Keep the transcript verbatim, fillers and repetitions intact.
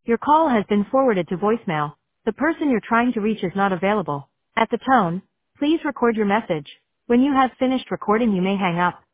Your call has been forwarded to voicemail. The person you're trying to reach is not available. At the tone, please record your message. When you have finished recording, you may hang up.